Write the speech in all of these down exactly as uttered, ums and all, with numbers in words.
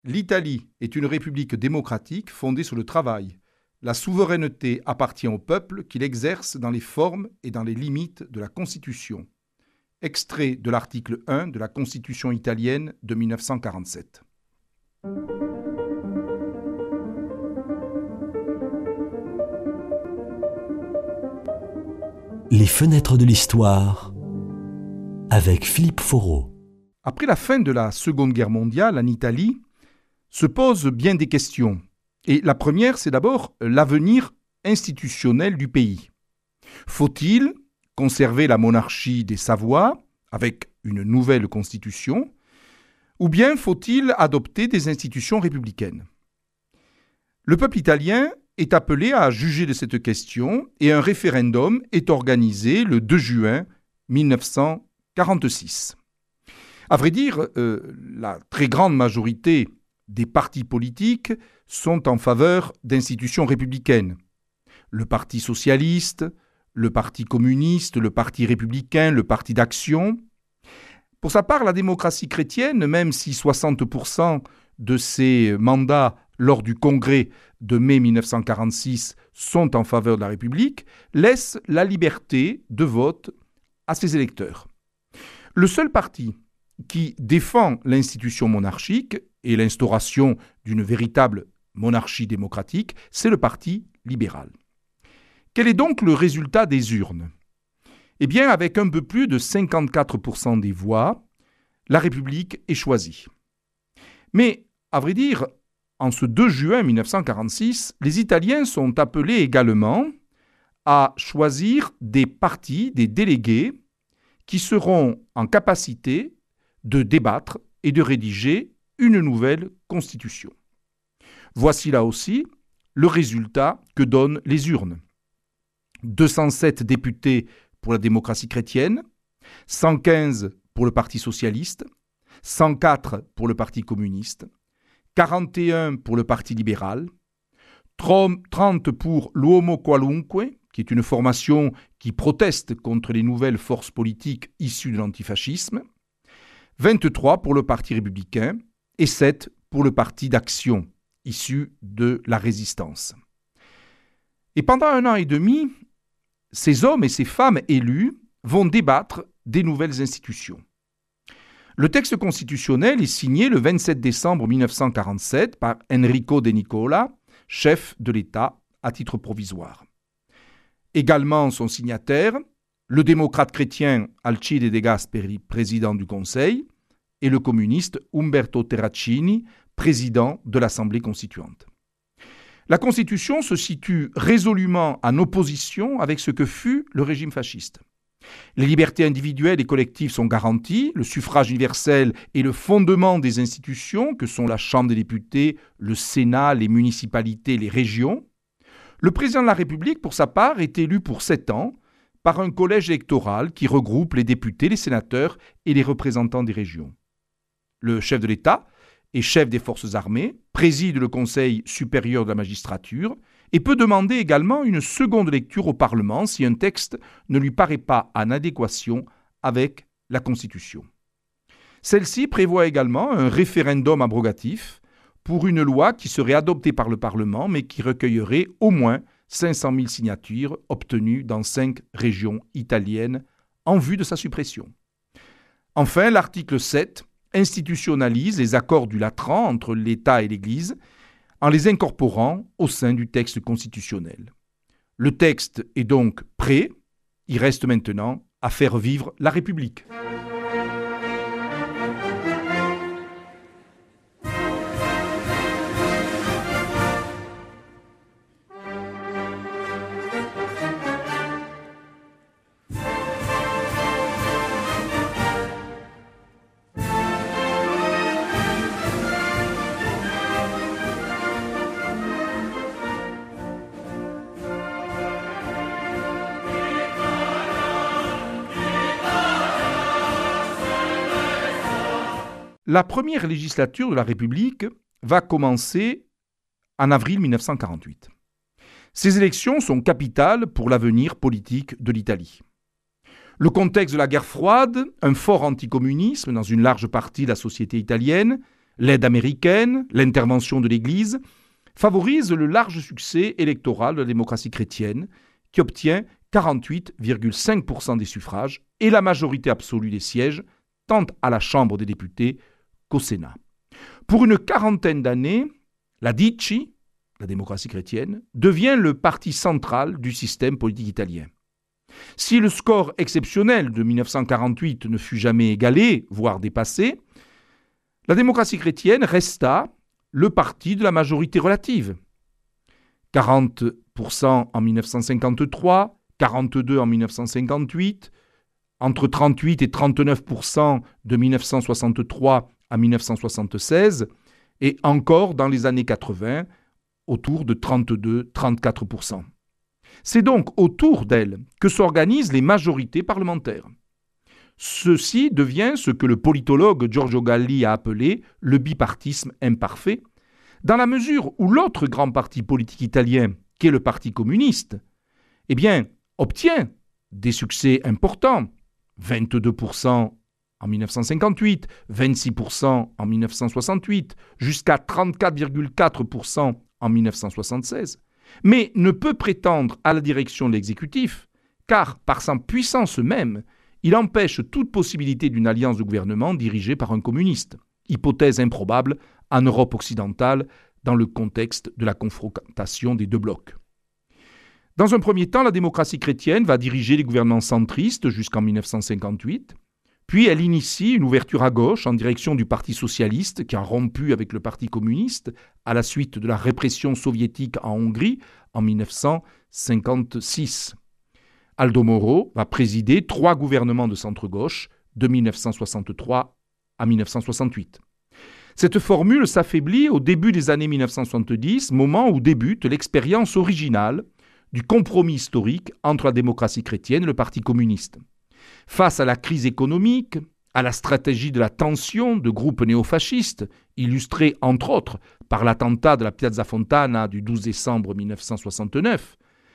L'Italie est une république démocratique fondée sur le travail. La souveraineté appartient au peuple qui l'exerce dans les formes et dans les limites de la Constitution. Extrait de l'article un de la Constitution italienne de mille neuf cent quarante-sept. Les fenêtres de l'histoire avec Philippe Foreau. Après la fin de la Seconde Guerre mondiale en Italie, se posent bien des questions. Et la première, c'est d'abord l'avenir institutionnel du pays. Faut-il conserver la monarchie des Savoie avec une nouvelle constitution, ou bien faut-il adopter des institutions républicaines ? Le peuple italien est appelé à juger de cette question et un référendum est organisé le deux juin mille neuf cent quarante-six. À vrai dire, euh, la très grande majorité des partis politiques sont en faveur d'institutions républicaines. Le Parti socialiste, le Parti communiste, le Parti républicain, le Parti d'action. Pour sa part, la démocratie chrétienne, même si soixante pour cent de ses mandats lors du congrès de mai mille neuf cent quarante-six sont en faveur de la République, laisse la liberté de vote à ses électeurs. Le seul parti qui défend l'institution monarchique et l'instauration d'une véritable monarchie démocratique, c'est le Parti libéral. Quel est donc le résultat des urnes ? Eh bien, avec un peu plus de cinquante-quatre pour cent des voix, la République est choisie. Mais, à vrai dire, en ce deux juin mille neuf cent quarante-six, les Italiens sont appelés également à choisir des partis, des délégués, qui seront en capacité de débattre et de rédiger une nouvelle constitution. Voici là aussi le résultat que donnent les urnes. deux cent sept députés pour la démocratie chrétienne, cent quinze pour le Parti socialiste, cent quatre pour le Parti communiste, quarante et un pour le Parti libéral, trente pour l'Uomo Qualunque, qui est une formation qui proteste contre les nouvelles forces politiques issues de l'antifascisme, vingt-trois pour le Parti républicain et sept pour le Parti d'action, issu de la résistance. Et pendant un an et demi, ces hommes et ces femmes élus vont débattre des nouvelles institutions. Le texte constitutionnel est signé le vingt-sept décembre mille neuf cent quarante-sept par Enrico De Nicola, chef de l'État à titre provisoire. Également son signataire, le démocrate chrétien Alcide De Gasperi, président du Conseil, et le communiste Umberto Terracini, président de l'Assemblée constituante. La Constitution se situe résolument en opposition avec ce que fut le régime fasciste. Les libertés individuelles et collectives sont garanties, le suffrage universel est le fondement des institutions que sont la Chambre des députés, le Sénat, les municipalités, les régions. Le président de la République, pour sa part, est élu pour sept ans par un collège électoral qui regroupe les députés, les sénateurs et les représentants des régions. Le chef de l'État est chef des forces armées, préside le Conseil supérieur de la magistrature et peut demander également une seconde lecture au Parlement si un texte ne lui paraît pas en adéquation avec la Constitution. Celle-ci prévoit également un référendum abrogatif pour une loi qui serait adoptée par le Parlement mais qui recueillerait au moins cinq cent mille signatures obtenues dans cinq régions italiennes en vue de sa suppression. Enfin, l'article sept institutionnalise les accords du Latran entre l'État et l'Église en les incorporant au sein du texte constitutionnel. Le texte est donc prêt, il reste maintenant à faire vivre la République. La première législature de la République va commencer en avril mille neuf cent quarante-huit. Ces élections sont capitales pour l'avenir politique de l'Italie. Le contexte de la guerre froide, un fort anticommunisme dans une large partie de la société italienne, L'aide américaine, l'intervention de l'Église, favorisent le large succès électoral de la démocratie chrétienne, qui obtient quarante-huit virgule cinq pour cent des suffrages et la majorité absolue des sièges, tant à la Chambre des députés qu'au Sénat. Pour une quarantaine d'années, la D I C I, la démocratie chrétienne, devient le parti central du système politique italien. Si le score exceptionnel de mille neuf cent quarante-huit ne fut jamais égalé, voire dépassé, la démocratie chrétienne resta le parti de la majorité relative. quarante pour cent en mille neuf cent cinquante-trois, quarante-deux en mille neuf cent cinquante-huit, entre trente-huit et trente-neuf pour cent de mille neuf cent soixante-trois à mille neuf cent soixante-seize, et encore dans les années quatre-vingts, autour de trente-deux à trente-quatre pour cent. C'est donc autour d'elle que s'organisent les majorités parlementaires. Ceci devient ce que le politologue Giorgio Galli a appelé le bipartisme imparfait, dans la mesure où l'autre grand parti politique italien, qui est le Parti communiste, eh bien, obtient des succès importants, vingt-deux pour cent en mille neuf cent cinquante-huit, vingt-six pour cent en mille neuf cent soixante-huit, jusqu'à trente-quatre virgule quatre pour cent en mille neuf cent soixante-seize, mais ne peut prétendre à la direction de l'exécutif, car par sa puissance même, il empêche toute possibilité d'une alliance de gouvernement dirigée par un communiste, hypothèse improbable en Europe occidentale dans le contexte de la confrontation des deux blocs. Dans un premier temps, la démocratie chrétienne va diriger les gouvernements centristes jusqu'en mille neuf cent cinquante-huit, puis elle initie une ouverture à gauche en direction du Parti socialiste qui a rompu avec le Parti communiste à la suite de la répression soviétique en Hongrie en mille neuf cent cinquante-six. Aldo Moro va présider trois gouvernements de centre-gauche de mille neuf cent soixante-trois à mille neuf cent soixante-huit. Cette formule s'affaiblit au début des années mille neuf cent soixante-dix, moment où débute l'expérience originale du compromis historique entre la démocratie chrétienne et le Parti communiste. Face à la crise économique, à la stratégie de la tension de groupes néofascistes, illustrée entre autres par l'attentat de la Piazza Fontana du douze décembre mille neuf cent soixante-neuf,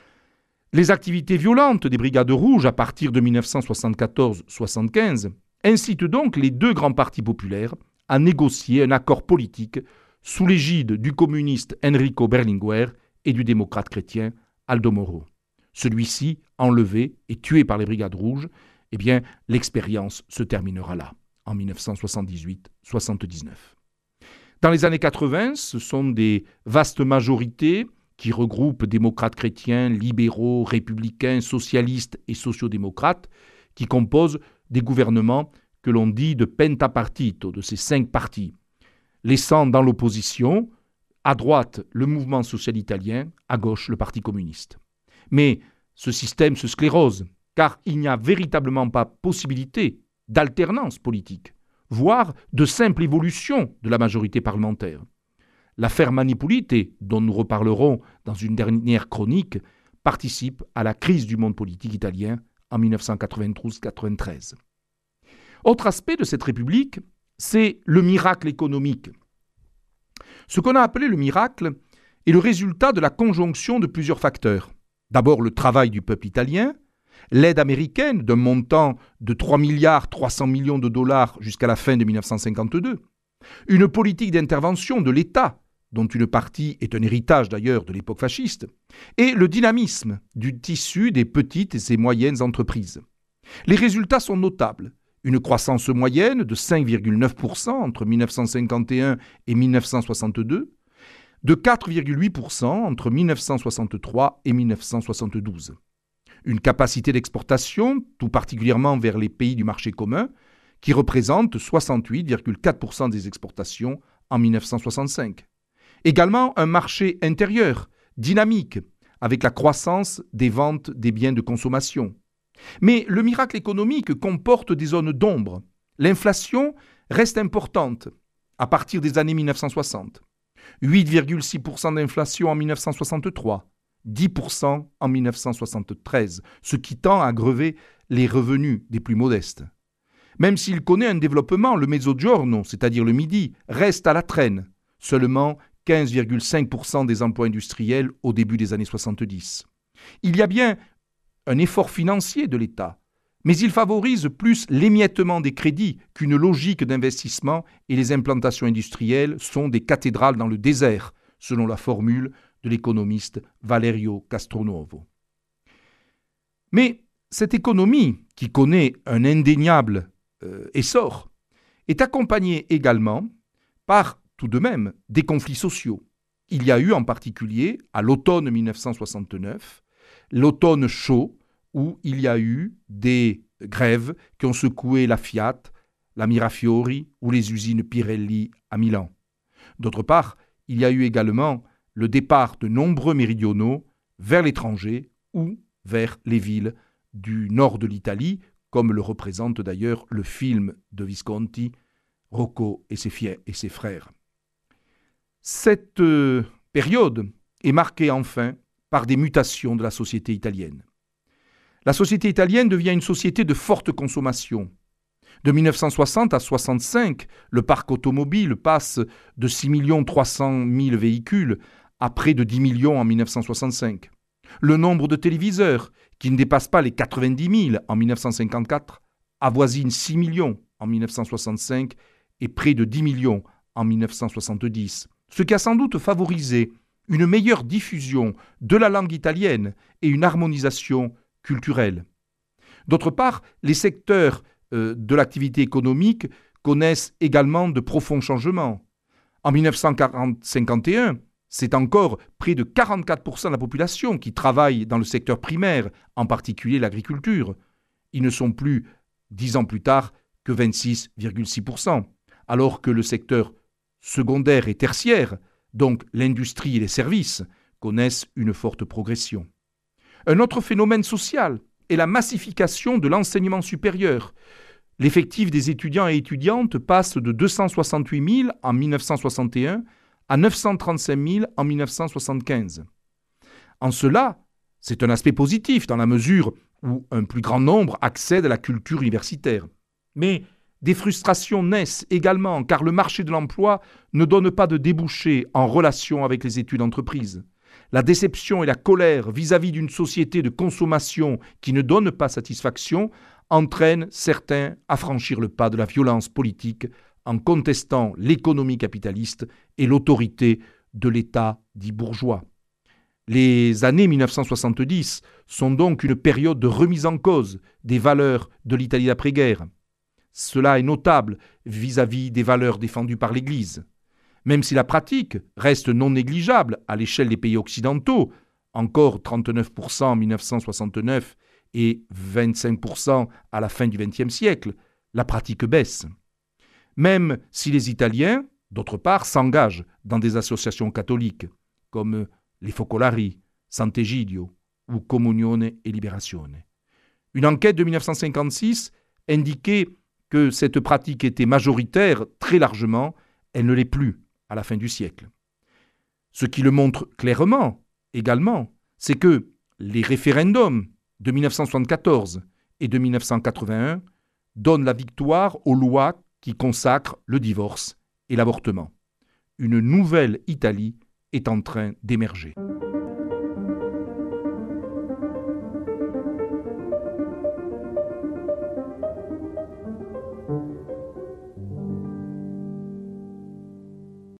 les activités violentes des Brigades rouges à partir de mille neuf cent soixante-quatorze soixante-quinze incitent donc les deux grands partis populaires à négocier un accord politique sous l'égide du communiste Enrico Berlinguer et du démocrate chrétien Aldo Moro. Celui-ci, enlevé et tué par les Brigades rouges, eh bien, l'expérience se terminera là, en mille neuf cent soixante-dix-huit soixante-dix-neuf. Dans les années quatre-vingts, ce sont des vastes majorités qui regroupent démocrates chrétiens, libéraux, républicains, socialistes et sociodémocrates, qui composent des gouvernements que l'on dit de pentapartito, de ces cinq partis, laissant dans l'opposition, à droite, le mouvement social italien, à gauche, le Parti communiste. Mais ce système se sclérose, car il n'y a véritablement pas possibilité d'alternance politique, voire de simple évolution de la majorité parlementaire. L'affaire Mani Pulite, dont nous reparlerons dans une dernière chronique, participe à la crise du monde politique italien en mille neuf cent quatre-vingt-douze quatre-vingt-treize. Autre aspect de cette république, c'est le miracle économique. Ce qu'on a appelé le miracle est le résultat de la conjonction de plusieurs facteurs. D'abord le travail du peuple italien, l'aide américaine d'un montant de trois milliards trois cents millions de dollars jusqu'à la fin de mille neuf cent cinquante-deux, une politique d'intervention de l'État, dont une partie est un héritage d'ailleurs de l'époque fasciste, et le dynamisme du tissu des petites et moyennes entreprises. Les résultats sont notables. Une croissance moyenne de cinq virgule neuf pour cent entre mille neuf cent cinquante et un et mille neuf cent soixante-deux, de quatre virgule huit pour cent entre mille neuf cent soixante-trois et mille neuf cent soixante-douze. Une capacité d'exportation, tout particulièrement vers les pays du marché commun, qui représente soixante-huit virgule quatre pour cent des exportations en mille neuf cent soixante-cinq. Également un marché intérieur, dynamique, avec la croissance des ventes des biens de consommation. Mais le miracle économique comporte des zones d'ombre. L'inflation reste importante à partir des années mille neuf cent soixante. huit virgule six pour cent d'inflation en mille neuf cent soixante-trois, dix pour cent en mille neuf cent soixante-treize, ce qui tend à grever les revenus des plus modestes. Même s'il connaît un développement, le mezzogiorno, c'est-à-dire le midi, reste à la traîne. Seulement quinze virgule cinq pour cent des emplois industriels au début des années soixante-dix. Il y a bien un effort financier de l'État, Mais il favorise plus l'émiettement des crédits qu'une logique d'investissement et les implantations industrielles sont des cathédrales dans le désert, selon la formule de l'économiste Valerio Castronuovo. Mais cette économie, qui connaît un indéniable euh, essor, est accompagnée également par, tout de même, des conflits sociaux. Il y a eu en particulier, à l'automne mille neuf cent soixante-neuf, l'automne chaud, où il y a eu des grèves qui ont secoué la Fiat, la Mirafiori ou les usines Pirelli à Milan. D'autre part, il y a eu également le départ de nombreux méridionaux vers l'étranger ou vers les villes du nord de l'Italie, comme le représente d'ailleurs le film de Visconti, Rocco et ses, fiers, et ses frères. Cette euh, période est marquée enfin par des mutations de la société italienne. La société italienne devient une société de forte consommation. De mille neuf cent soixante à soixante-cinq, le parc automobile passe de six millions trois cent mille véhicules à près de dix millions en mille neuf cent soixante-cinq. Le nombre de téléviseurs, qui ne dépasse pas les quatre-vingt-dix mille en mille neuf cent cinquante-quatre, avoisine six millions en mille neuf cent soixante-cinq et près de dix millions en mille neuf cent soixante-dix, ce qui a sans doute favorisé une meilleure diffusion de la langue italienne et une harmonisation culturelle. D'autre part, les secteurs euh, de l'activité économique connaissent également de profonds changements. En mille neuf cent cinquante et un, c'est encore près de quarante-quatre pour cent de la population qui travaille dans le secteur primaire, en particulier l'agriculture. Ils ne sont plus, dix ans plus tard, que vingt-six virgule six pour cent, alors que le secteur secondaire et tertiaire, donc l'industrie et les services, connaissent une forte progression. Un autre phénomène social est la massification de l'enseignement supérieur. L'effectif des étudiants et étudiantes passe de deux cent soixante-huit mille en mille neuf cent soixante et un à neuf cent trente-cinq mille en mille neuf cent soixante-quinze. En cela, c'est un aspect positif dans la mesure où un plus grand nombre accède à la culture universitaire. Mais des frustrations naissent également car le marché de l'emploi ne donne pas de débouchés en relation avec les études d'entreprise. La déception et la colère vis-à-vis d'une société de consommation qui ne donne pas satisfaction entraînent certains à franchir le pas de la violence politique en contestant l'économie capitaliste et l'autorité de l'État dit bourgeois. Les années mille neuf cent soixante-dix sont donc une période de remise en cause des valeurs de l'Italie d'après-guerre. Cela est notable vis-à-vis des valeurs défendues par l'Église. Même si la pratique reste non négligeable à l'échelle des pays occidentaux, encore trente-neuf pour cent en mille neuf cent soixante-neuf et vingt-cinq pour cent à la fin du vingtième siècle, la pratique baisse. Même si les Italiens, d'autre part, s'engagent dans des associations catholiques, comme les Focolari, Sant'Egidio ou Comunione e Liberazione. Une enquête de mille neuf cent cinquante-six indiquait que cette pratique était majoritaire très largement, elle ne l'est plus à la fin du siècle. Ce qui le montre clairement, également, c'est que les référendums de mille neuf cent soixante-quatorze et de mille neuf cent quatre-vingt-un donnent la victoire aux lois qui consacrent le divorce et l'avortement. Une nouvelle Italie est en train d'émerger.